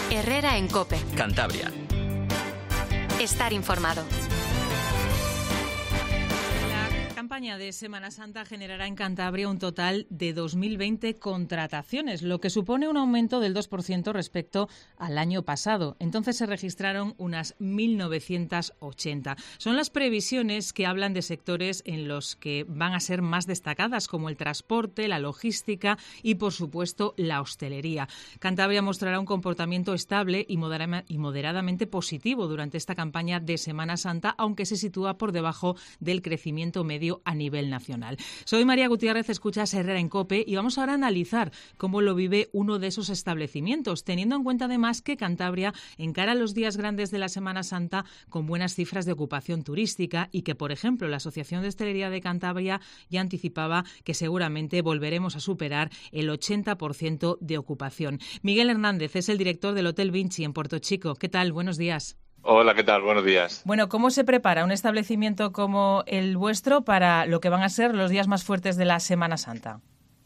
Herrera en COPE. Cantabria. Estar informado. La campaña de Semana Santa generará en Cantabria un total de 2.020 contrataciones, lo que supone un aumento del 2% respecto al año pasado. Entonces se registraron unas 1.980. Son las previsiones que hablan de sectores en los que van a ser más destacadas, como el transporte, la logística y, por supuesto, la hostelería. Cantabria mostrará un comportamiento estable y moderadamente positivo durante esta campaña de Semana Santa, aunque se sitúa por debajo del crecimiento medio a nivel nacional. Soy María Gutiérrez, escuchas Herrera en COPE y vamos ahora a analizar cómo lo vive uno de esos establecimientos, teniendo en cuenta además que Cantabria encara los días grandes de la Semana Santa con buenas cifras de ocupación turística y que, por ejemplo, la Asociación de Hostelería de Cantabria ya anticipaba que seguramente volveremos a superar el 80% de ocupación. Miguel Hernández es el director del Hotel Vinci en Puerto Chico. ¿Qué tal? Buenos días. Hola, ¿qué tal? Buenos días. Bueno, ¿cómo se prepara un establecimiento como el vuestro para lo que van a ser los días más fuertes de la Semana Santa?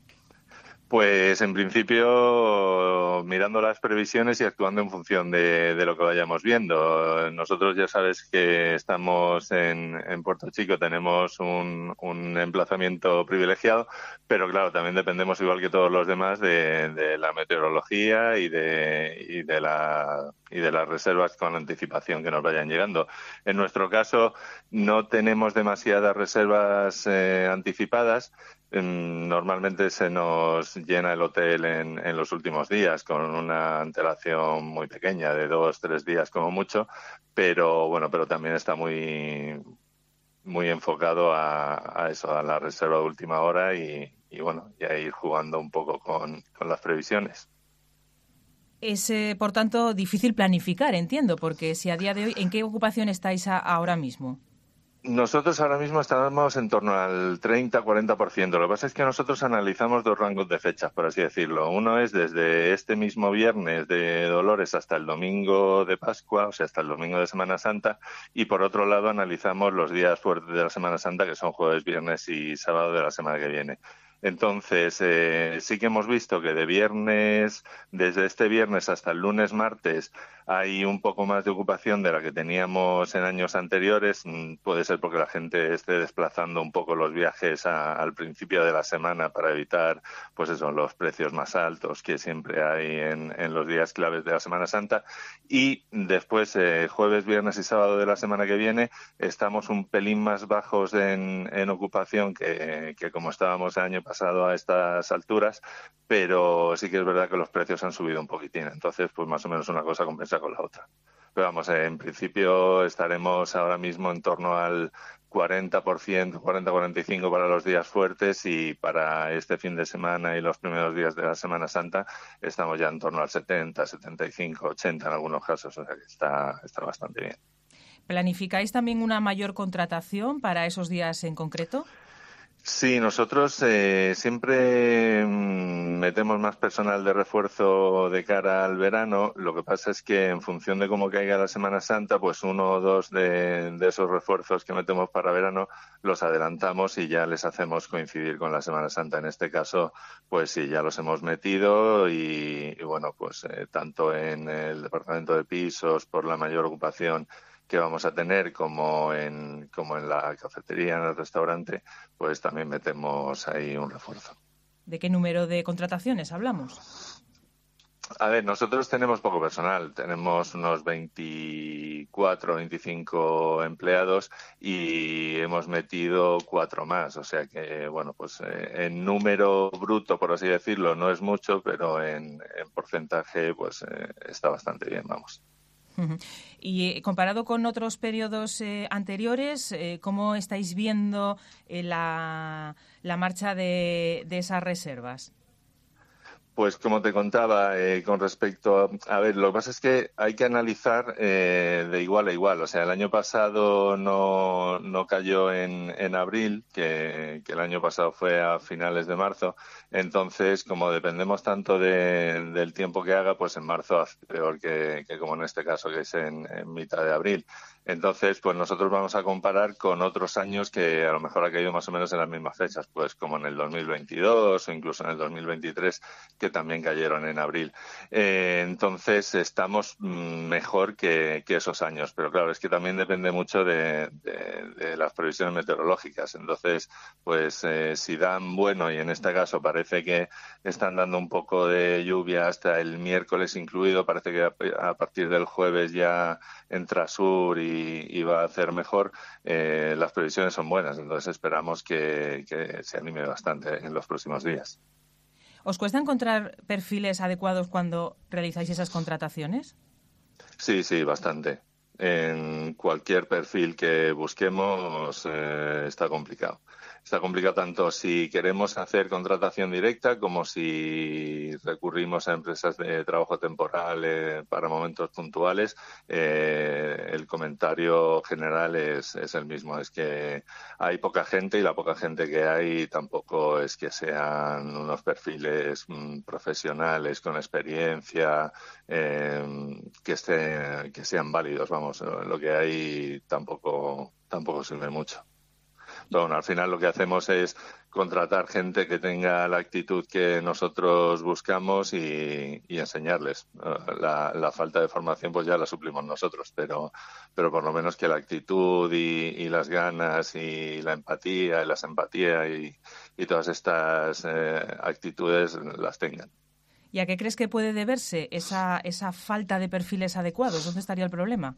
Pues en principio mirando las previsiones y actuando en función de lo que vayamos viendo. Nosotros ya sabes que estamos en Puerto Chico, tenemos un emplazamiento privilegiado, pero claro, también dependemos igual que todos los demás de la meteorología y de las reservas con anticipación que nos vayan llegando. En nuestro caso no tenemos demasiadas reservas anticipadas. Normalmente se nos llena el hotel en los últimos días con una antelación muy pequeña, de 2-3 días como mucho, pero también está muy enfocado a eso, a la reserva de última hora y a ir jugando un poco con las previsiones. Es, por tanto, difícil planificar, entiendo, porque si a día de hoy, ¿en qué ocupación estáis ahora mismo? Nosotros ahora mismo estamos en torno al 30-40%. Lo que pasa es que nosotros analizamos dos rangos de fechas, por así decirlo. Uno es desde este mismo viernes de Dolores hasta el domingo de Pascua, o sea, hasta el domingo de Semana Santa. Y por otro lado analizamos los días fuertes de la Semana Santa, que son jueves, viernes y sábado de la semana que viene. Entonces, sí que hemos visto que desde este viernes hasta el lunes, martes, hay un poco más de ocupación de la que teníamos en años anteriores. Puede ser porque la gente esté desplazando un poco los viajes al principio de la semana para evitar, pues eso, los precios más altos que siempre hay en los días claves de la Semana Santa. Y después, jueves, viernes y sábado de la semana que viene, estamos un pelín más bajos en ocupación que como estábamos el año pasado a estas alturas, pero sí que es verdad que los precios han subido un poquitín. Entonces, pues más o menos una cosa compensa con la otra. Pero vamos, en principio estaremos ahora mismo en torno al 40%, 40-45% para los días fuertes, y para este fin de semana y los primeros días de la Semana Santa estamos ya en torno al 70, 75, 80 en algunos casos, o sea que está bastante bien. ¿Planificáis también una mayor contratación para esos días en concreto? Sí, nosotros siempre metemos más personal de refuerzo de cara al verano. Lo que pasa es que en función de cómo caiga la Semana Santa, pues 1 o 2 de esos refuerzos que metemos para verano los adelantamos y ya les hacemos coincidir con la Semana Santa. En este caso, pues sí, ya los hemos metido y tanto en el departamento de pisos por la mayor ocupación que vamos a tener como en la cafetería, en el restaurante, pues también metemos ahí un refuerzo. ¿De qué número de contrataciones hablamos? A ver, nosotros tenemos poco personal, tenemos unos 24, 25 empleados y hemos metido 4 más, o sea que, en número bruto, por así decirlo, no es mucho, pero en porcentaje, pues está bastante bien, vamos. Y comparado con otros periodos anteriores, ¿cómo estáis viendo la marcha de esas reservas? Pues como te contaba, con respecto a ver, lo que pasa es que hay que analizar de igual a igual. O sea, el año pasado no cayó en abril, que el año pasado fue a finales de marzo. Entonces, como dependemos tanto del tiempo que haga, pues en marzo hace peor que como en este caso, que es en mitad de abril. Entonces, pues nosotros vamos a comparar con otros años que a lo mejor ha caído más o menos en las mismas fechas, pues como en el 2022 o incluso en el 2023, que también cayeron en abril. Entonces, estamos mejor que esos años, pero claro, es que también depende mucho de las previsiones meteorológicas. Entonces, pues si dan bueno, y en este caso parece que están dando un poco de lluvia hasta el miércoles incluido, parece que a partir del jueves ya entra sur y va a hacer mejor, las previsiones son buenas, entonces esperamos que se anime bastante en los próximos días. ¿Os cuesta encontrar perfiles adecuados cuando realizáis esas contrataciones? Sí, bastante. En cualquier perfil que busquemos está complicado. Está complicado tanto si queremos hacer contratación directa como si recurrimos a empresas de trabajo temporal para momentos puntuales. El comentario general es el mismo, es que hay poca gente y la poca gente que hay tampoco es que sean unos perfiles profesionales con experiencia que sean válidos. Vamos, lo que hay tampoco sirve mucho. Pero bueno, al final lo que hacemos es contratar gente que tenga la actitud que nosotros buscamos y enseñarles. La falta de formación pues ya la suplimos nosotros, pero por lo menos que la actitud y las ganas y la empatía y la simpatía y todas estas actitudes las tengan. ¿Y a qué crees que puede deberse esa falta de perfiles adecuados? ¿Dónde estaría el problema?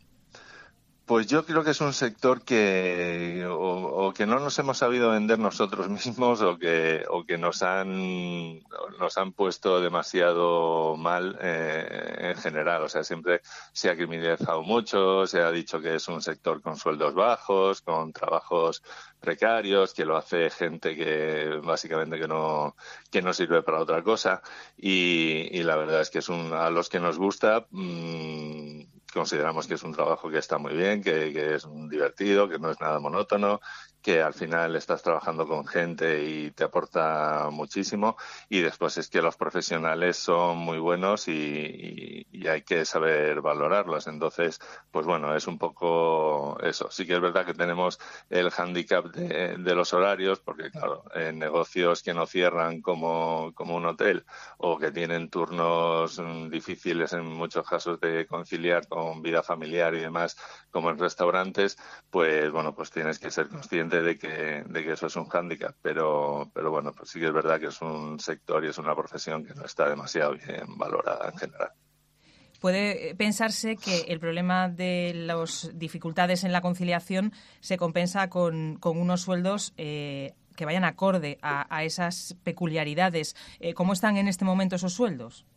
Pues yo creo que es un sector que o que no nos hemos sabido vender nosotros mismos o que nos han puesto demasiado mal en general. O sea, siempre se ha criminalizado mucho, se ha dicho que es un sector con sueldos bajos, con trabajos precarios, que lo hace gente que básicamente que no sirve para otra cosa y la verdad es que a los que nos gusta consideramos que es un trabajo que está muy bien, que es divertido, que no es nada monótono, que al final estás trabajando con gente y te aporta muchísimo, y después es que los profesionales son muy buenos y hay que saber valorarlos. Entonces, pues bueno, es un poco eso. Sí que es verdad que tenemos el hándicap de los horarios, porque claro, en negocios que no cierran como un hotel o que tienen turnos difíciles en muchos casos de conciliar con vida familiar y demás, como en restaurantes, pues bueno, pues tienes que ser consciente de que eso es un hándicap, pero bueno, pues sí que es verdad que es un sector y es una profesión que no está demasiado bien valorada en general. Puede pensarse que el problema de las dificultades en la conciliación se compensa con unos sueldos que vayan acorde a esas peculiaridades. ¿Cómo están en este momento esos sueldos?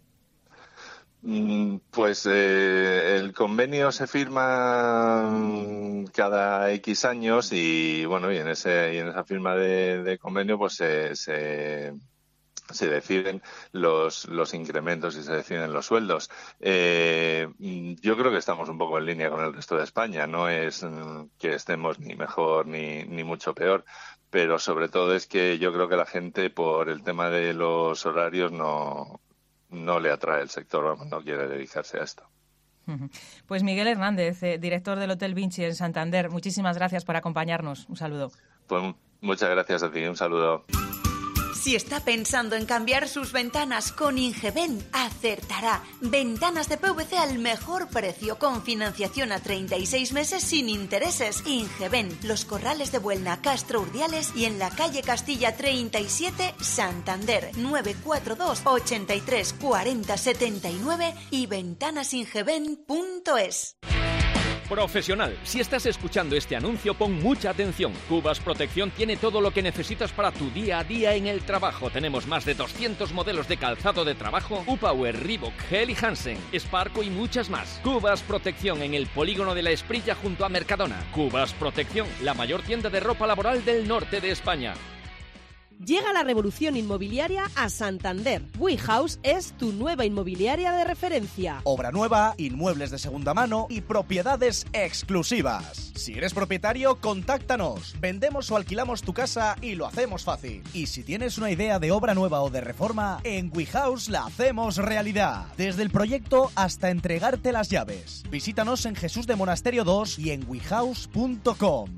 Pues el convenio se firma cada X años y bueno, y en esa firma de convenio pues se deciden los incrementos y se deciden los sueldos. Yo creo que estamos un poco en línea con el resto de España. No es que estemos ni mejor ni mucho peor, pero sobre todo es que yo creo que la gente por el tema de los horarios no le atrae el sector, no quiere dedicarse a esto. Pues Miguel Hernández, director del Hotel Vinci en Santander, muchísimas gracias por acompañarnos. Un saludo. Pues muchas gracias a ti, un saludo. Si está pensando en cambiar sus ventanas con Ingevent, acertará. Ventanas de PVC al mejor precio, con financiación a 36 meses sin intereses. Ingevent, Los Corrales de Buelna, Castro Urdiales y en la calle Castilla 37, Santander, 942 83 40 79 y ventanasingevent.es. Profesional, si estás escuchando este anuncio, pon mucha atención. Cubas Protección tiene todo lo que necesitas para tu día a día en el trabajo. Tenemos más de 200 modelos de calzado de trabajo, U-Power, Reebok, Hell y Hansen, Sparco y muchas más. Cubas Protección en el polígono de La Esprilla junto a Mercadona. Cubas Protección, la mayor tienda de ropa laboral del norte de España. Llega la revolución inmobiliaria a Santander. WeHouse es tu nueva inmobiliaria de referencia. Obra nueva, inmuebles de segunda mano y propiedades exclusivas. Si eres propietario, contáctanos. Vendemos o alquilamos tu casa y lo hacemos fácil. Y si tienes una idea de obra nueva o de reforma, en WeHouse la hacemos realidad. Desde el proyecto hasta entregarte las llaves. Visítanos en Jesús de Monasterio 2 y en wehouse.com.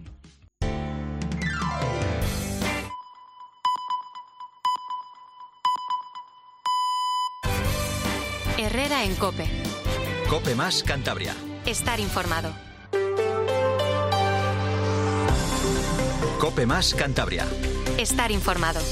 Herrera en COPE. COPE más Cantabria. Estar informado. COPE más Cantabria. Estar informado.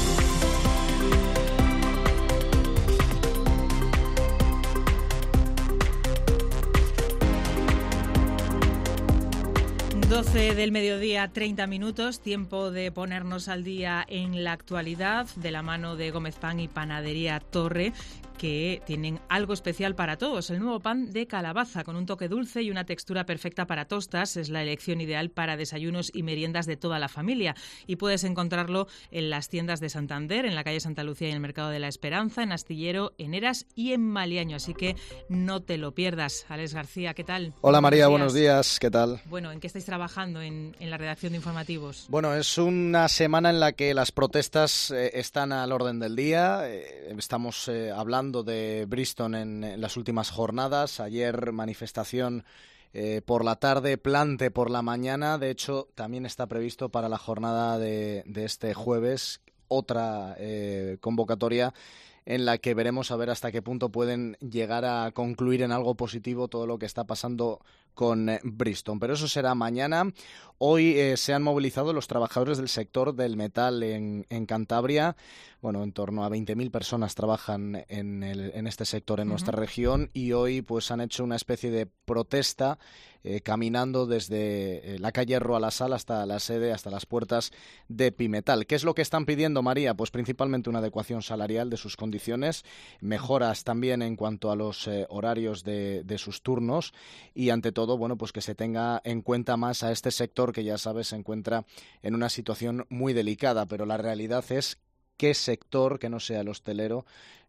...12 del mediodía, 30 minutos, tiempo de ponernos al día en la actualidad, de la mano de Gómez Pan y Panadería Torre, que tienen algo especial para todos. El nuevo pan de calabaza, con un toque dulce y una textura perfecta para tostas, es la elección ideal para desayunos y meriendas de toda la familia. Y puedes encontrarlo en las tiendas de Santander, en la calle Santa Lucía y en el Mercado de la Esperanza, en Astillero, en Eras y en Maliaño. Así que no te lo pierdas. Alex García, ¿qué tal? Hola María, buenos días. ¿Qué tal? Bueno, ¿en qué estáis trabajando en la redacción de informativos? Bueno, es una semana en la que las protestas están al orden del día. Estamos hablando de Bristol en las últimas jornadas. Ayer manifestación por la tarde, plante por la mañana. De hecho, también está previsto para la jornada de este jueves otra convocatoria en la que veremos a ver hasta qué punto pueden llegar a concluir en algo positivo todo lo que está pasando con Bristol. Pero eso será mañana. Hoy se han movilizado los trabajadores del sector del metal en Cantabria. Bueno, en torno a 20.000 personas trabajan en este sector en nuestra región, y hoy pues han hecho una especie de protesta caminando desde la calle Roalasal hasta la sede, hasta las puertas de Pimetal. ¿Qué es lo que están pidiendo, María? Pues principalmente una adecuación salarial de sus condiciones, mejoras también en cuanto a los horarios de sus turnos, y ante todo, bueno, pues que se tenga en cuenta más a este sector que, ya sabes, se encuentra en una situación muy delicada. Pero la realidad es qué sector que no sea el hostelero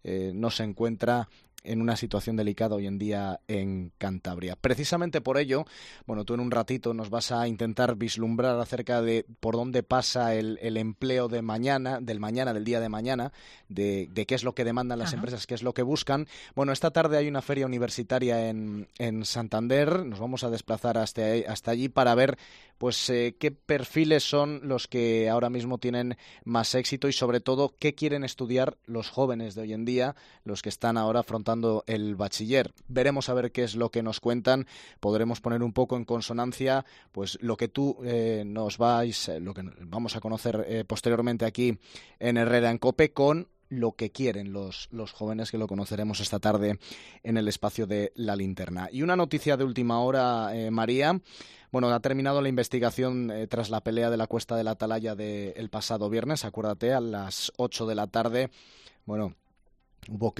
no se encuentra en una situación delicada hoy en día en Cantabria. Precisamente por ello, bueno, tú en un ratito nos vas a intentar vislumbrar acerca de por dónde pasa el empleo del día de mañana, de qué es lo que demandan las empresas, qué es lo que buscan. Bueno, esta tarde hay una feria universitaria en Santander. Nos vamos a desplazar hasta allí para ver pues qué perfiles son los que ahora mismo tienen más éxito y, sobre todo, qué quieren estudiar los jóvenes de hoy en día, los que están ahora afrontando el bachiller. Veremos a ver qué es lo que nos cuentan. Podremos poner un poco en consonancia pues lo que tú lo que vamos a conocer posteriormente aquí en Herrera en COPE, con lo que quieren los jóvenes, que lo conoceremos esta tarde en el espacio de La Linterna. Y una noticia de última hora, María. Bueno, ha terminado la investigación tras la pelea de la Cuesta de la Atalaya del pasado viernes, acuérdate, a las 8 de la tarde. Bueno, hubo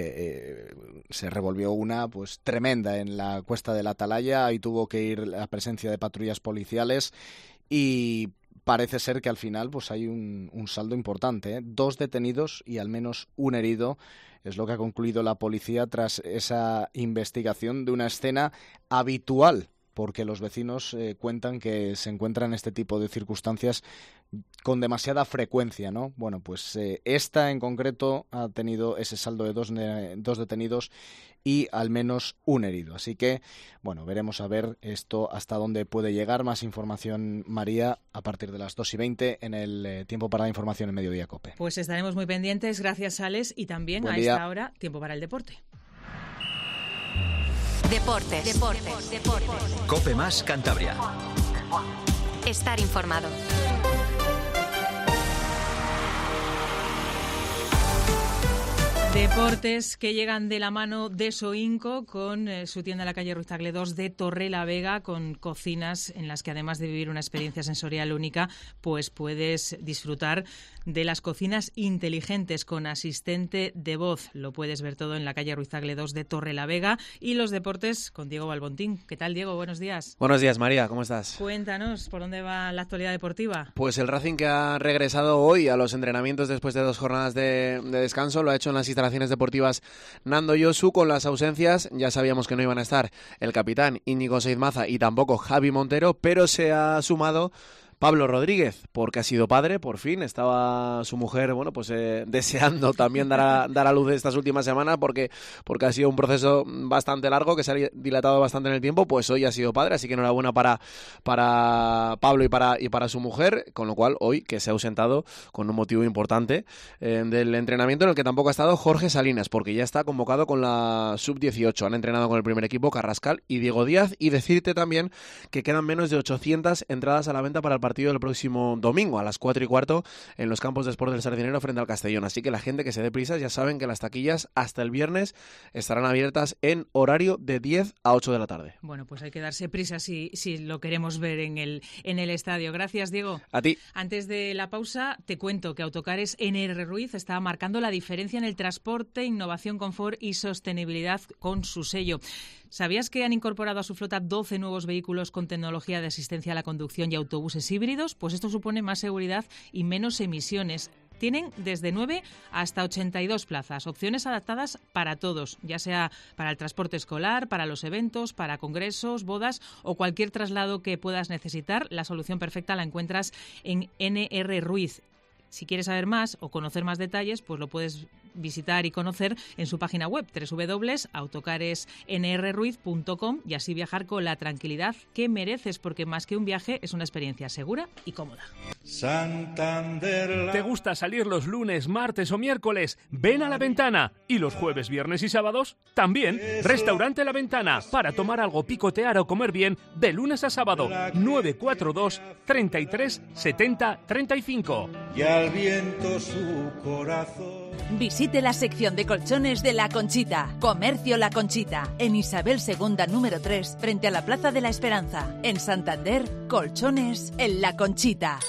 se revolvió una pues tremenda en la Cuesta de la Atalaya, y tuvo que ir la presencia de patrullas policiales, y parece ser que al final pues hay un saldo importante, 2 detenidos y al menos un herido. Es lo que ha concluido la policía tras esa investigación de una escena habitual, porque los vecinos cuentan que se encuentran en este tipo de circunstancias con demasiada frecuencia, ¿no? Bueno, pues esta en concreto ha tenido ese saldo de 2 detenidos y al menos un herido. Así que, bueno, veremos a ver esto hasta dónde puede llegar. Más información, María, a partir de las 2:20 en el Tiempo para la Información en Mediodía COPE. Pues estaremos muy pendientes. Gracias, Alex. Y también a esta hora, tiempo para el deporte. Deportes. COPE más Cantabria. Estar informado. Deportes que llegan de la mano de Soinco con su tienda en la calle Ruiz Tagle 2 de Torrelavega, con cocinas en las que además de vivir una experiencia sensorial única, pues puedes disfrutar de las cocinas inteligentes con asistente de voz. Lo puedes ver todo en la calle Ruiz Tagle 2 de Torrelavega. Y los deportes con Diego Balbontín. ¿Qué tal, Diego? Buenos días. Buenos días, María. ¿Cómo estás? Cuéntanos, ¿por dónde va la actualidad deportiva? Pues el Racing, que ha regresado hoy a los entrenamientos después de 2 jornadas de descanso, lo ha hecho en las instalaciones deportivas Nando Yosu, con las ausencias. Ya sabíamos que no iban a estar el capitán Íñigo Saiz Maza y tampoco Javi Montero, pero se ha sumado Pablo Rodríguez, porque ha sido padre, por fin. Estaba su mujer, deseando también dar a luz estas últimas semanas, porque ha sido un proceso bastante largo, que se ha dilatado bastante en el tiempo. Pues hoy ha sido padre, así que enhorabuena para Pablo y para su mujer, con lo cual hoy, que se ha ausentado con un motivo importante del entrenamiento, en el que tampoco ha estado Jorge Salinas, porque ya está convocado con la Sub-18. Han entrenado con el primer equipo Carrascal y Diego Díaz. Y decirte también que quedan menos de 800 entradas a la venta para el partido del próximo domingo a las 4:15 en los campos de Sport del Sardinero frente al Castellón. Así que la gente que se dé prisa, ya saben que las taquillas hasta el viernes estarán abiertas en horario de 10 a 8 de la tarde. Bueno, pues hay que darse prisa si lo queremos ver en el estadio. Gracias, Diego. A ti. Antes de la pausa, te cuento que Autocares NR Ruiz está marcando la diferencia en el transporte, innovación, confort y sostenibilidad con su sello. ¿Sabías que han incorporado a su flota 12 nuevos vehículos con tecnología de asistencia a la conducción y autobuses híbridos? Pues esto supone más seguridad y menos emisiones. Tienen desde 9 hasta 82 plazas, opciones adaptadas para todos, ya sea para el transporte escolar, para los eventos, para congresos, bodas o cualquier traslado que puedas necesitar. La solución perfecta la encuentras en NR Ruiz. Si quieres saber más o conocer más detalles, pues lo puedes visitar y conocer en su página web www.autocaresnrruiz.com y así viajar con la tranquilidad que mereces, porque más que un viaje es una experiencia segura y cómoda. Santander. ¿Te gusta salir los lunes, martes o miércoles? Ven a La Ventana. Y los jueves, viernes y sábados también. Restaurante La Ventana, para tomar algo, picotear o comer bien de lunes a sábado. 942 33 70 35. Y al viento su corazón. Visite la sección de colchones de La Conchita. Comercio La Conchita, en Isabel II número 3, frente a la Plaza de la Esperanza. En Santander, colchones en La Conchita.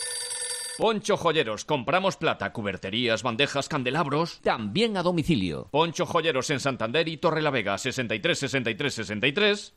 Poncho Joyeros. Compramos plata, cuberterías, bandejas, candelabros, también a domicilio. Poncho Joyeros en Santander y Torrelavega. 63 63 63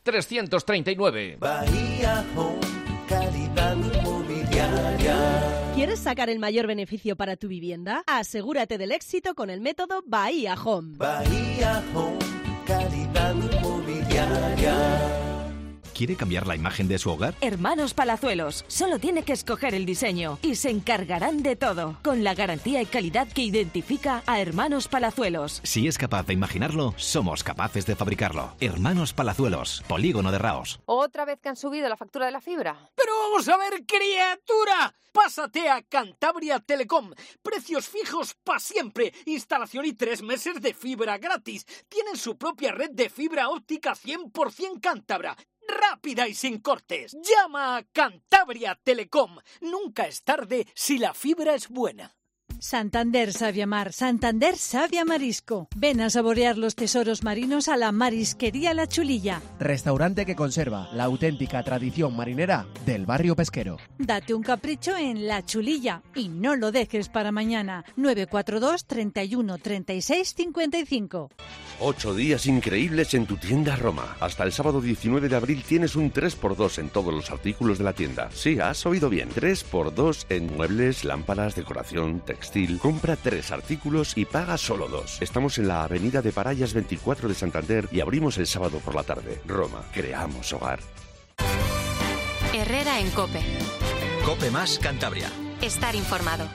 339. Bahía Home, calidad inmobiliaria. ¿Quieres sacar el mayor beneficio para tu vivienda? Asegúrate del éxito con el método Bahía Home. Bahía Home, calidad inmobiliaria. ¿Quiere cambiar la imagen de su hogar? Hermanos Palazuelos, solo tiene que escoger el diseño y se encargarán de todo, con la garantía y calidad que identifica a Hermanos Palazuelos. Si es capaz de imaginarlo, somos capaces de fabricarlo. Hermanos Palazuelos, Polígono de Raos. ¿Otra vez que han subido la factura de la fibra? ¡Pero vamos a ver, criatura! Pásate a Cantabria Telecom. Precios fijos para siempre. Instalación y 3 meses de fibra gratis. Tienen su propia red de fibra óptica 100% cántabra. Rápida y sin cortes. Llama a Cantabria Telecom. Nunca es tarde si la fibra es buena. Santander sabe amar, Santander sabe a marisco. Ven a saborear los tesoros marinos a la Marisquería La Chulilla. Restaurante que conserva la auténtica tradición marinera del barrio pesquero. Date un capricho en La Chulilla y no lo dejes para mañana. 942 31 36 55. 8 días increíbles en tu tienda Roma. Hasta el sábado 19 de abril tienes un 3x2 en todos los artículos de la tienda. Sí, has oído bien. 3x2 en muebles, lámparas, decoración, textil. Compra 3 artículos y paga solo 2. Estamos en la avenida de Parayas 24 de Santander y abrimos el sábado por la tarde. Roma, creamos hogar. Herrera en COPE. COPE más Cantabria. Estar informado.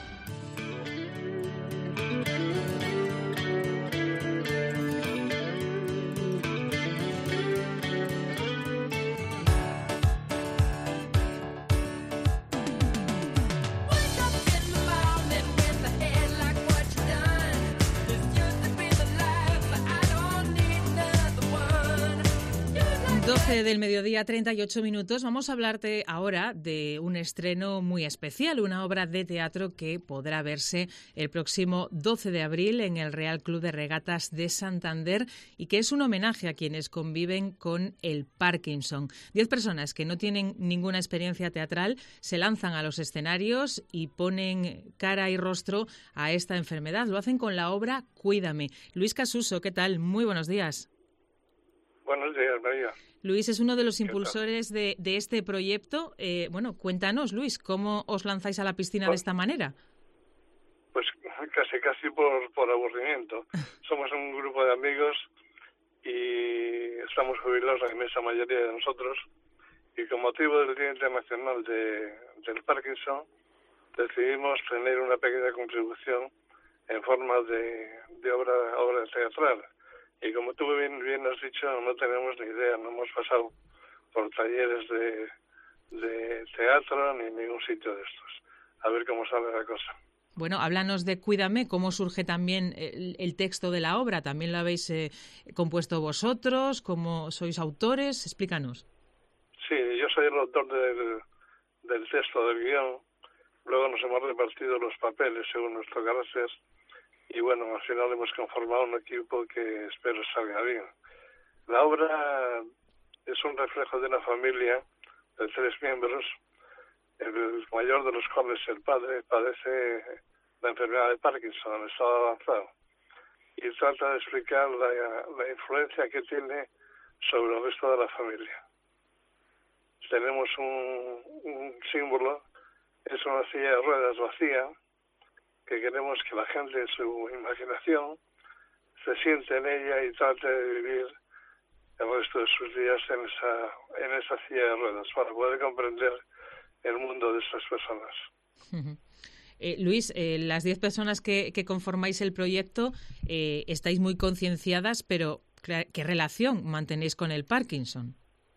12 del mediodía, 38 minutos. Vamos a hablarte ahora de un estreno muy especial, una obra de teatro que podrá verse el próximo 12 de abril en el Real Club de Regatas de Santander y que es un homenaje a quienes conviven con el Parkinson. 10 personas que no tienen ninguna experiencia teatral se lanzan a los escenarios y ponen cara y rostro a esta enfermedad. Lo hacen con la obra Cuídame. Luis Casuso, ¿qué tal? Muy buenos días. Buenos días, María. Luis es uno de los impulsores de este proyecto. Cuéntanos, Luis, ¿cómo os lanzáis a la piscina de esta manera? Pues casi por aburrimiento. Somos un grupo de amigos y estamos jubilados la inmensa mayoría de nosotros, y con motivo del Día Internacional del Parkinson decidimos tener una pequeña contribución en forma de obra teatral. Y como tú bien has dicho, no tenemos ni idea, no hemos pasado por talleres de teatro ni ningún sitio de estos. A ver cómo sale la cosa. Bueno, háblanos de Cuídame, cómo surge también el texto de la obra. ¿También lo habéis compuesto vosotros? ¿Cómo sois autores? Explícanos. Sí, yo soy el autor del texto, del guión. Luego nos hemos repartido los papeles según nuestro carácter. Y bueno, al final hemos conformado un equipo que espero salga bien. La obra es un reflejo de una familia de 3 miembros, el mayor de los cuales, el padre, padece la enfermedad de Parkinson en estado avanzado. Y trata de explicar la influencia que tiene sobre el resto de la familia. Tenemos un símbolo, es una silla de ruedas vacía, que queremos que la gente en su imaginación se siente en ella y trate de vivir el resto de sus días en esa silla de ruedas para poder comprender el mundo de estas personas. Luis, las 10 personas que conformáis el proyecto estáis muy concienciadas, pero ¿qué relación mantenéis con el Parkinson?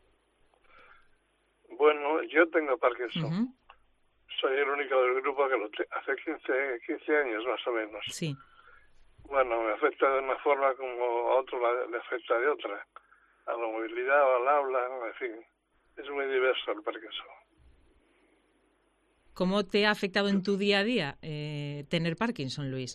Bueno, yo tengo Parkinson. Soy el único del grupo que hace 15 años más o menos. Sí. Bueno, me afecta de una forma como a otro le afecta de otra. A la movilidad o al habla, en fin. Es muy diverso el Parkinson. ¿Cómo te ha afectado en tu día a día tener Parkinson, Luis?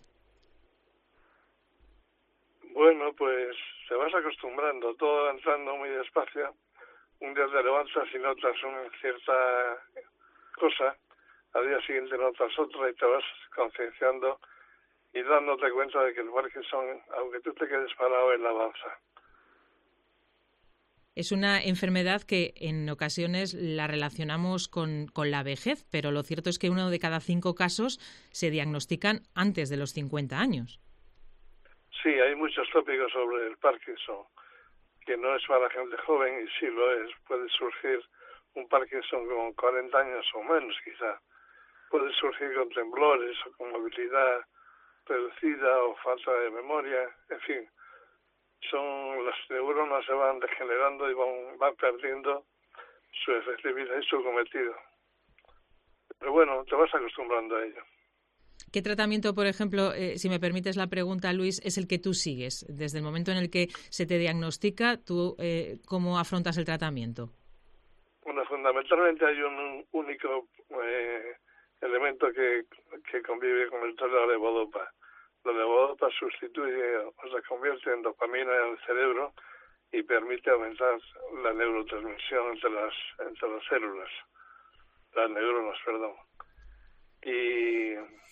Bueno, pues te vas acostumbrando, todo entrando muy despacio. Un día te levantas y notas una cierta cosa, al día siguiente notas otra y te vas concienciando y dándote cuenta de que el Parkinson, aunque tú te quedes parado, él avanza. Es una enfermedad que en ocasiones la relacionamos con la vejez, pero lo cierto es que 1 de cada 5 casos se diagnostican antes de los 50 años. Sí, hay muchos tópicos sobre el Parkinson, que no es para gente joven y sí lo es. Puede surgir un Parkinson con 40 años o menos quizá. Puede surgir con temblores o con movilidad reducida o falta de memoria, en fin. Las neuronas se van degenerando y van perdiendo su efectividad y su cometido. Pero bueno, te vas acostumbrando a ello. ¿Qué tratamiento, por ejemplo, si me permites la pregunta, Luis, es el que tú sigues? Desde el momento en el que se te diagnostica, ¿tú cómo afrontas el tratamiento? Bueno, fundamentalmente hay un único elemento que convive con el la levodopa. La levodopa sustituye o se convierte en dopamina en el cerebro y permite aumentar la neurotransmisión entre las células, las neuronas, perdón. Y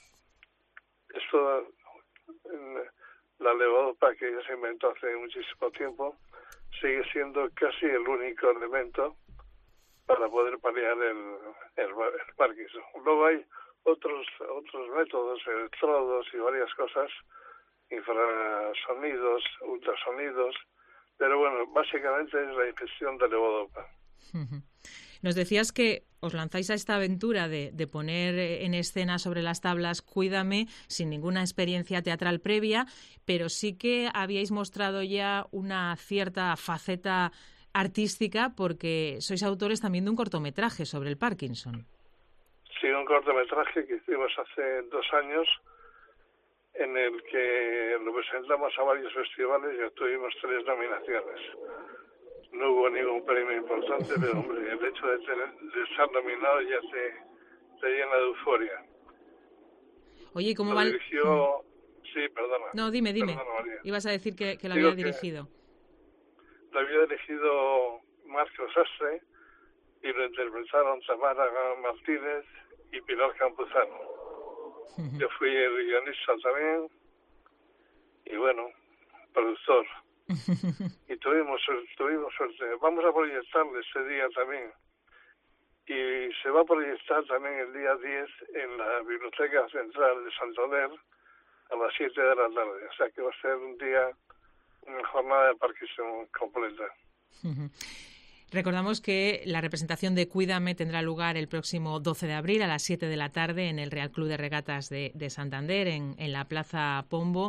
esto, la levodopa que ya se inventó hace muchísimo tiempo, sigue siendo casi el único elemento para poder paliar el Parkinson. Luego hay otros métodos, electrodos y varias cosas, infrasonidos, ultrasonidos, pero bueno, básicamente es la infección de levodopa. Nos decías que os lanzáis a esta aventura de poner en escena sobre las tablas Cuídame sin ninguna experiencia teatral previa, pero sí que habíais mostrado ya una cierta faceta artística porque sois autores también de un cortometraje sobre el Parkinson. Sí, un cortometraje que hicimos hace 2 años en el que lo presentamos a varios festivales y obtuvimos 3 nominaciones. no hubo ningún premio importante, pero hombre, el hecho de estar nominado ya te llena de euforia. Oye, ¿y cómo lo va? Dirigió... Sí, perdona. No, dime. Perdona, María. Ibas a decir que lo Digo había dirigido. Lo había dirigido Marcos Sastre y lo interpretaron Tamara Martínez y Pilar Campuzano. Yo fui el guionista también y bueno, productor. Y tuvimos suerte. Vamos a proyectarle ese día también. Y se va a proyectar también el día 10 en la Biblioteca Central de Santander a las 7 de la tarde. O sea que va a ser una jornada de Parkinson completa. Recordamos que la representación de Cuídame tendrá lugar el próximo 12 de abril a las 7 de la tarde en el Real Club de Regatas de Santander, en la Plaza Pombo.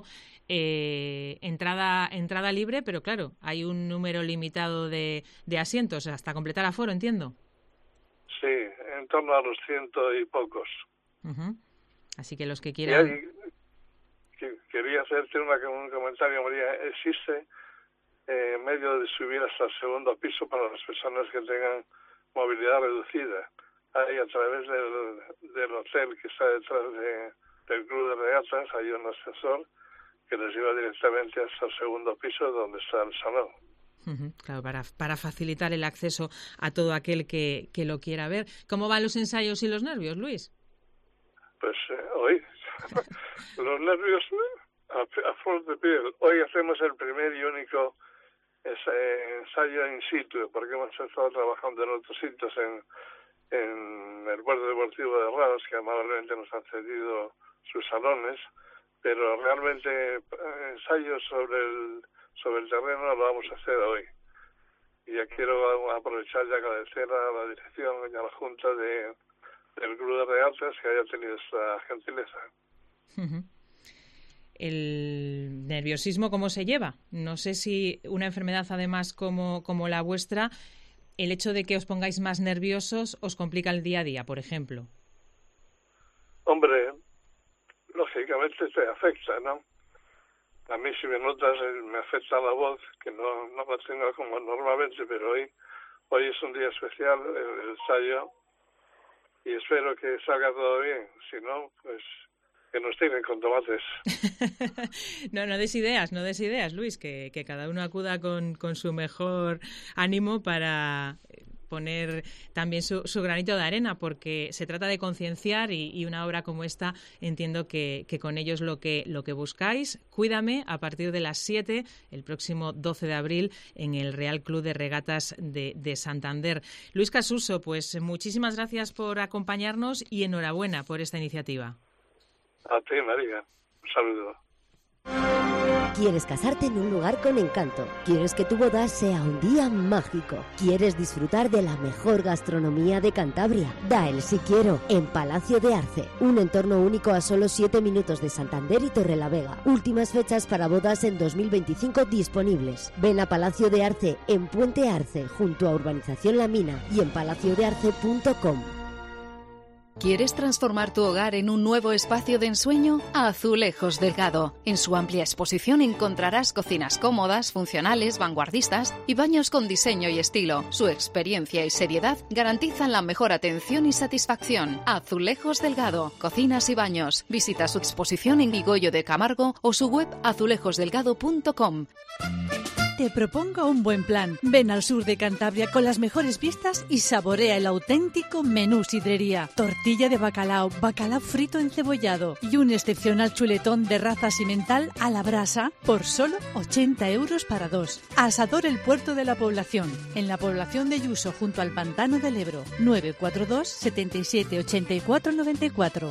Entrada libre, pero claro, hay un número limitado de asientos hasta completar aforo, entiendo. Sí, en torno a los 100 y pocos. Así que los que quieran... Quería hacerte un comentario, María. Existe medio de subir hasta el segundo piso para las personas que tengan movilidad reducida. Hay a través del hotel que está detrás del Club de Regatas, hay un ascensor que les lleva directamente hasta el segundo piso donde está el salón. Claro, para facilitar el acceso a todo aquel que lo quiera ver. ¿Cómo van los ensayos y los nervios, Luis? Pues hoy, los nervios a flor de piel. Hoy hacemos el primer y único ensayo in situ, porque hemos estado trabajando en otros sitios en el Puerto Deportivo de Radas, que amablemente nos han cedido sus salones, pero realmente ensayos sobre el terreno lo vamos a hacer hoy. Y ya quiero aprovechar y agradecer a la dirección y a la Junta del Club de Regatas que haya tenido esta gentileza. El nerviosismo, ¿cómo se lleva? No sé si una enfermedad además como la vuestra, el hecho de que os pongáis más nerviosos os complica el día a día, por ejemplo. Hombre, lógicamente te afecta, ¿no? A mí, si me notas, me afecta la voz, que no la tengo como normalmente, pero hoy es un día especial, el ensayo, y espero que salga todo bien. Si no, pues que nos tiren con tomates. No des ideas, Luis, que cada uno acuda con su mejor ánimo para poner también su granito de arena, porque se trata de concienciar y una obra como esta entiendo que con ello es lo que buscáis. Cuídame, a partir de las 7, el próximo 12 de abril, en el Real Club de Regatas de Santander. Luis Casuso, pues muchísimas gracias por acompañarnos y enhorabuena por esta iniciativa. A ti, María. Un saludo. ¿Quieres casarte en un lugar con encanto? ¿Quieres que tu boda sea un día mágico? ¿Quieres disfrutar de la mejor gastronomía de Cantabria? Da el sí quiero en Palacio de Arce, un entorno único a solo 7 minutos de Santander y Torrelavega. Últimas fechas para bodas en 2025 disponibles. Ven a Palacio de Arce en Puente Arce, junto a Urbanización La Mina, y en palaciodearce.com. ¿Quieres transformar tu hogar en un nuevo espacio de ensueño? Azulejos Delgado. En su amplia exposición encontrarás cocinas cómodas, funcionales, vanguardistas y baños con diseño y estilo. Su experiencia y seriedad garantizan la mejor atención y satisfacción. Azulejos Delgado. Cocinas y baños. Visita su exposición en Vigoyo de Camargo o su web azulejosdelgado.com. Te propongo un buen plan. Ven al sur de Cantabria con las mejores vistas y saborea el auténtico menú sidrería. Tortilla de bacalao, bacalao frito encebollado y un excepcional chuletón de raza simental a la brasa por solo 80 euros para dos. Asador El Puerto de la Población, en la población de Yuso, junto al Pantano del Ebro. 942 77 84 94.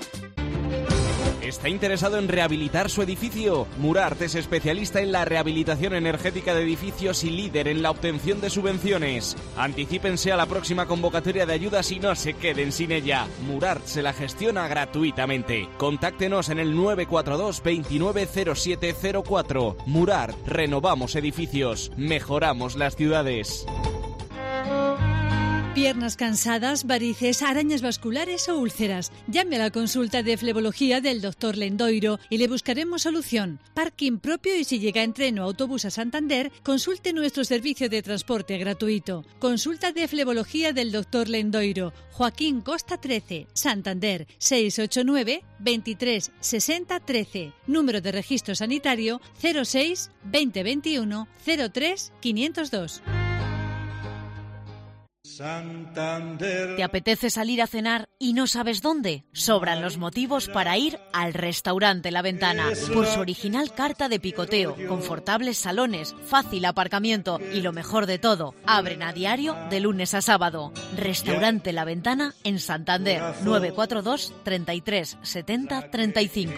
¿Está interesado en rehabilitar su edificio? Murart es especialista en la rehabilitación energética de edificios y líder en la obtención de subvenciones. Anticípense a la próxima convocatoria de ayudas y no se queden sin ella. Murart se la gestiona gratuitamente. Contáctenos en el 942 290704. Murart, renovamos edificios, mejoramos las ciudades. Piernas cansadas, varices, arañas vasculares o úlceras. Llame a la consulta de flebología del Dr. Lendoiro y le buscaremos solución. Parking propio y si llega en tren o autobús a Santander, consulte nuestro servicio de transporte gratuito. Consulta de flebología del Dr. Lendoiro. Joaquín Costa 13, Santander, 689 23 60 13. Número de registro sanitario 06 2021 03 502. Santander. ¿Te apetece salir a cenar y no sabes dónde? Sobran los motivos para ir al Restaurante La Ventana. Por su original carta de picoteo, confortables salones, fácil aparcamiento y lo mejor de todo, abren a diario de lunes a sábado. Restaurante La Ventana en Santander, 942 33 70 35.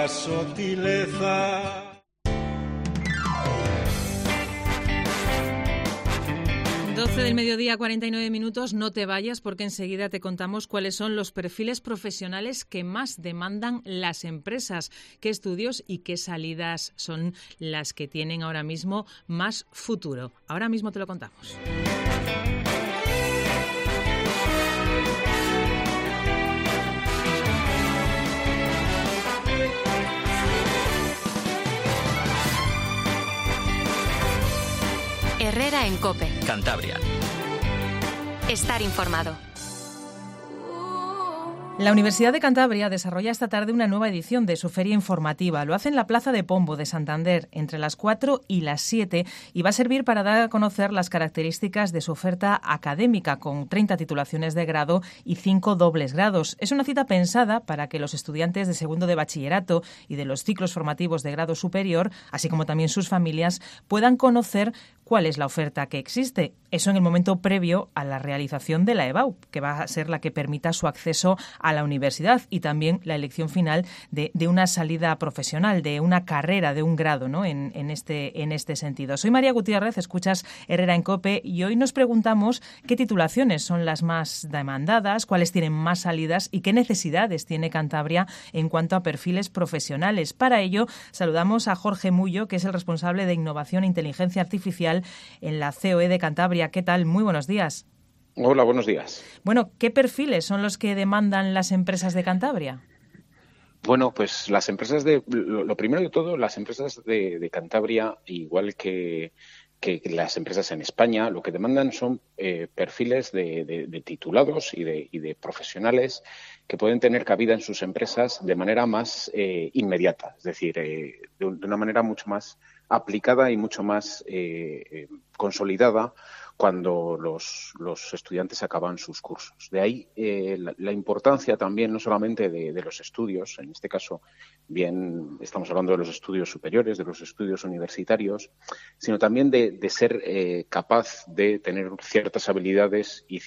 12 del mediodía, 49 minutos. No te vayas porque enseguida te contamos cuáles son los perfiles profesionales que más demandan las empresas, qué estudios y qué salidas son las que tienen ahora mismo más futuro. Ahora mismo te lo contamos. Herrera en COPE. Cantabria. Estar informado. La Universidad de Cantabria desarrolla esta tarde una nueva edición de su feria informativa. Lo hace en la Plaza de Pombo de Santander entre las 4 y las 7 y va a servir para dar a conocer las características de su oferta académica con 30 titulaciones de grado y 5 dobles grados. Es una cita pensada para que los estudiantes de segundo de bachillerato y de los ciclos formativos de grado superior, así como también sus familias, puedan conocer cuál es la oferta que existe. Eso en el momento previo a la realización de la EBAU, que va a ser la que permita su acceso a la universidad y también la elección final de una salida profesional, de una carrera, de un grado, ¿no? en este sentido. Soy María Gutiérrez, escuchas Herrera en COPE y hoy nos preguntamos qué titulaciones son las más demandadas, cuáles tienen más salidas y qué necesidades tiene Cantabria en cuanto a perfiles profesionales. Para ello, saludamos a Jorge Mullo, que es el responsable de Innovación e Inteligencia Artificial en la COE de Cantabria. ¿Qué tal? Muy buenos días. Hola, buenos días. Bueno, ¿qué perfiles son los que demandan las empresas de Cantabria? Bueno, pues las empresas lo primero de todo, las empresas de Cantabria, igual que las empresas en España, lo que demandan son perfiles de titulados y de profesionales que pueden tener cabida en sus empresas de manera más inmediata, es decir, de una manera mucho más aplicada y mucho más consolidada cuando los estudiantes acaban sus cursos. De ahí la importancia también no solamente de los estudios, en este caso bien estamos hablando de los estudios superiores, de los estudios universitarios, sino también de ser capaz de tener ciertas habilidades y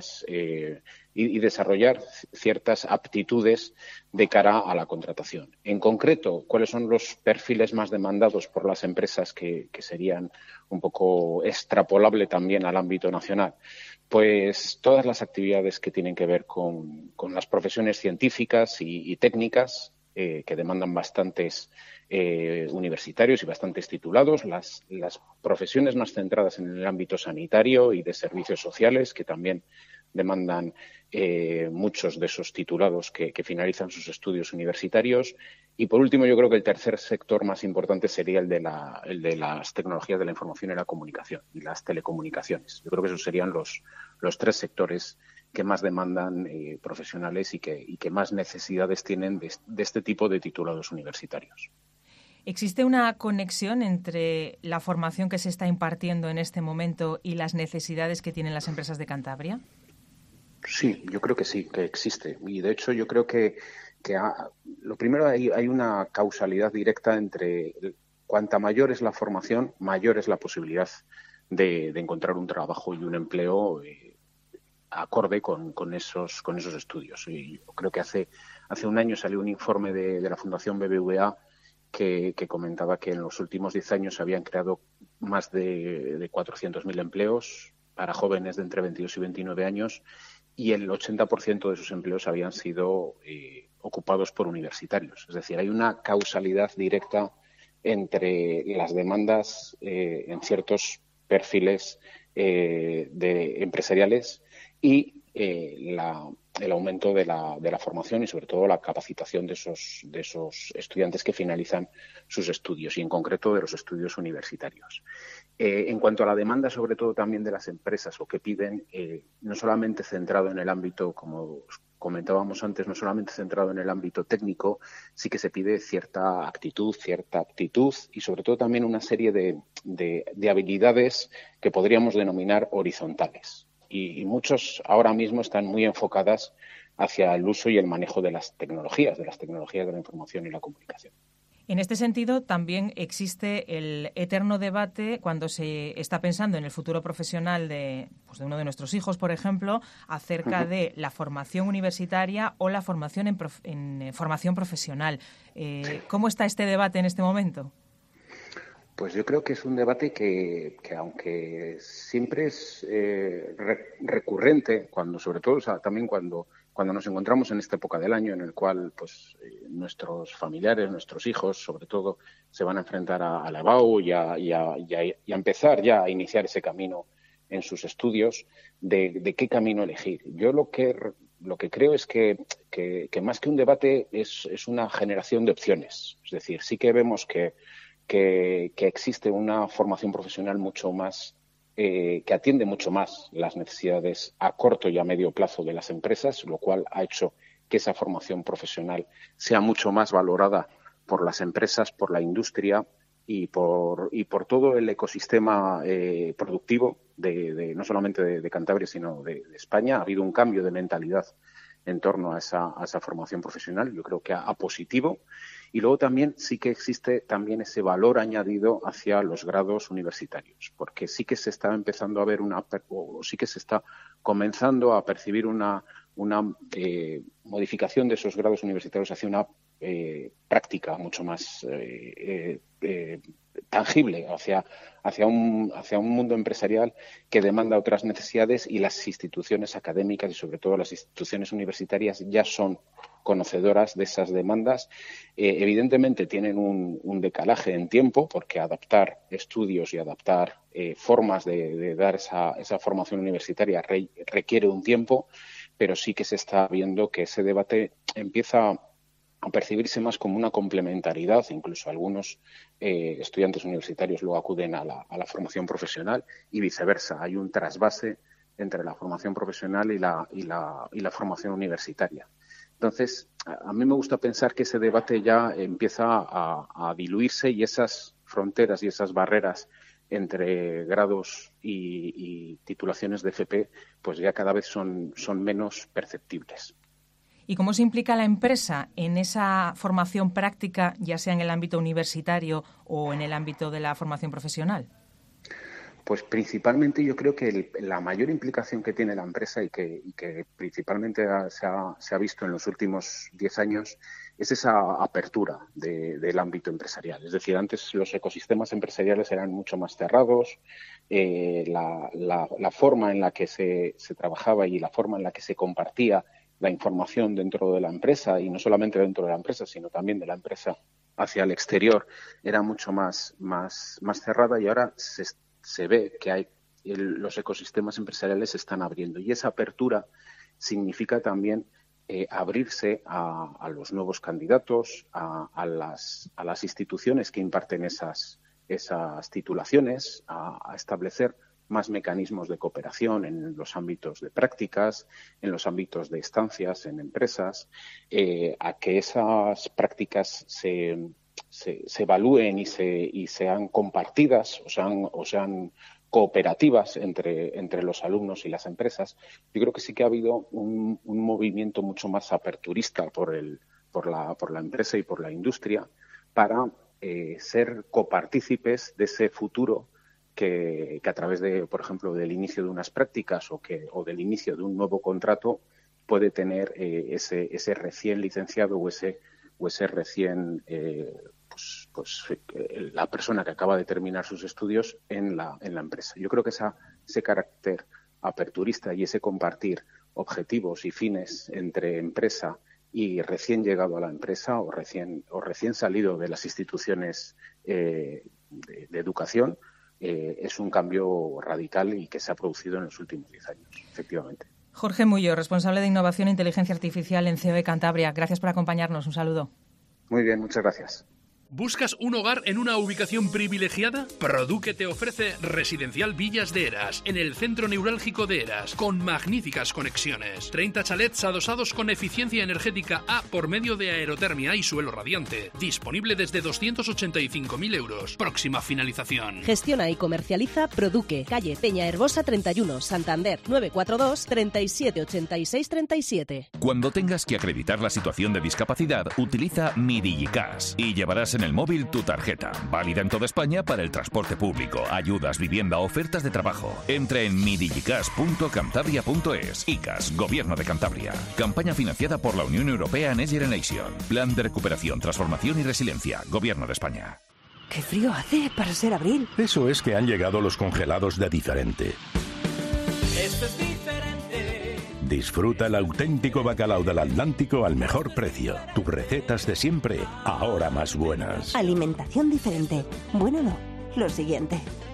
y desarrollar ciertas aptitudes de cara a la contratación. En concreto, ¿cuáles son los perfiles más demandados por las empresas que serían un poco extrapolable también al ámbito nacional? Pues todas las actividades que tienen que ver con las profesiones científicas y técnicas, que demandan bastantes universitarios y bastantes titulados, las profesiones más centradas en el ámbito sanitario y de servicios sociales, que también demandan muchos de esos titulados que finalizan sus estudios universitarios. Y por último, yo creo que el tercer sector más importante sería el de las tecnologías de la información y la comunicación y las telecomunicaciones. Yo creo que esos serían los tres sectores que más demandan profesionales y que más necesidades tienen de este tipo de titulados universitarios. ¿Existe una conexión entre la formación que se está impartiendo en este momento y las necesidades que tienen las empresas de Cantabria? Sí, yo creo que sí, que existe. Y de hecho yo creo que lo primero hay una causalidad directa entre cuanta mayor es la formación, mayor es la posibilidad de encontrar un trabajo y un empleo acorde con esos estudios. Y yo creo que hace un año salió un informe de la Fundación BBVA que comentaba que en los últimos 10 años se habían creado más de 400.000 empleos para jóvenes de entre 22 y 29 años y el 80% de esos empleos habían sido ocupados por universitarios. Es decir, hay una causalidad directa entre las demandas en ciertos perfiles empresariales y el aumento de la formación y sobre todo la capacitación de esos estudiantes que finalizan sus estudios y en concreto de los estudios universitarios. En cuanto a la demanda, sobre todo también de las empresas o que piden, no solamente centrado en el ámbito, como comentábamos antes, no solamente centrado en el ámbito técnico, sí que se pide cierta actitud, cierta aptitud y sobre todo también una serie de habilidades que podríamos denominar horizontales. Y muchos ahora mismo están muy enfocadas hacia el uso y el manejo de las tecnologías de la información y la comunicación. En este sentido, también existe el eterno debate cuando se está pensando en el futuro profesional de uno de nuestros hijos, por ejemplo, acerca de la formación universitaria o la formación en formación profesional. ¿Cómo está este debate en este momento? Pues yo creo que es un debate que aunque siempre es recurrente, sobre todo también cuando nos encontramos en esta época del año en el cual nuestros familiares, nuestros hijos, sobre todo, se van a enfrentar a la EBAU y a empezar ya a iniciar ese camino en sus estudios de qué camino elegir. Yo lo que creo es que más que un debate es una generación de opciones. Es decir, sí que vemos que existe una formación profesional mucho más que atiende mucho más las necesidades a corto y a medio plazo de las empresas, lo cual ha hecho que esa formación profesional sea mucho más valorada por las empresas, por la industria y por todo el ecosistema productivo no solamente de Cantabria, sino de España. Ha habido un cambio de mentalidad en torno a esa formación profesional, yo creo que a positivo. Y luego también sí que existe también ese valor añadido hacia los grados universitarios, porque sí que se está empezando a ver sí que se está comenzando a percibir una modificación de esos grados universitarios hacia una práctica mucho más tangible, hacia un mundo empresarial que demanda otras necesidades y las instituciones académicas y sobre todo las instituciones universitarias ya son conocedoras de esas demandas. Evidentemente tienen un decalaje en tiempo porque adaptar estudios y adaptar formas de dar esa formación universitaria requiere un tiempo, pero sí que se está viendo que ese debate empieza a percibirse más como una complementariedad. Incluso algunos estudiantes universitarios luego acuden a la formación profesional y viceversa. Hay un trasvase entre la formación profesional y la formación universitaria. Entonces, a mí me gusta pensar que ese debate ya empieza a diluirse y esas fronteras y esas barreras entre grados y titulaciones de FP pues ya cada vez son menos perceptibles. ¿Y cómo se implica la empresa en esa formación práctica, ya sea en el ámbito universitario o en el ámbito de la formación profesional? Pues principalmente yo creo que la mayor implicación que tiene la empresa y que principalmente se ha visto en los últimos 10 años es esa apertura del ámbito empresarial. Es decir, antes los ecosistemas empresariales eran mucho más cerrados, la forma en la que se trabajaba y la forma en la que se compartía la información dentro de la empresa, y no solamente dentro de la empresa, sino también de la empresa hacia el exterior, era mucho más cerrada, y ahora se ve que los ecosistemas empresariales se están abriendo, y esa apertura significa también abrirse a los nuevos candidatos, a las instituciones que imparten esas titulaciones, a establecer más mecanismos de cooperación en los ámbitos de prácticas, en los ámbitos de estancias en empresas, a que esas prácticas se evalúen y sean compartidas o sean cooperativas entre los alumnos y las empresas. Yo creo que sí que ha habido un movimiento mucho más aperturista por la empresa y por la industria para ser copartícipes de ese futuro que a través de, por ejemplo, del inicio de unas prácticas o del inicio de un nuevo contrato puede tener ese recién licenciado o ese recién la persona que acaba de terminar sus estudios en la empresa. Yo creo que ese carácter aperturista y ese compartir objetivos y fines entre empresa y recién llegado a la empresa o recién salido de las instituciones de educación es un cambio radical y que se ha producido en los últimos 10 años, efectivamente. Jorge Mullo, responsable de Innovación e Inteligencia Artificial en COE Cantabria. Gracias por acompañarnos. Un saludo. Muy bien, muchas gracias. ¿Buscas un hogar en una ubicación privilegiada? Produque te ofrece Residencial Villas de Eras, en el centro neurálgico de Eras, con magníficas conexiones. 30 chalets adosados con eficiencia energética A por medio de aerotermia y suelo radiante. Disponible desde 285.000 euros. Próxima finalización. Gestiona y comercializa Produque, calle Peña Herbosa 31, Santander, 942 37 86 37. Cuando tengas que acreditar la situación de discapacidad, utiliza Mi DigiCash y llevarás en el móvil tu tarjeta, válida en toda España para el transporte público, ayudas, vivienda, ofertas de trabajo. Entra en midigicas.cantabria.es. ICAS, Gobierno de Cantabria. Campaña financiada por la Unión Europea Next Generation. Plan de recuperación, transformación y resiliencia. Gobierno de España. ¡Qué frío hace para ser abril! Eso es que han llegado los congelados de Diferente. Esto es diferente. Disfruta el auténtico bacalao del Atlántico al mejor precio. Tus recetas de siempre, ahora más buenas. Alimentación diferente. Bueno, no. Lo siguiente.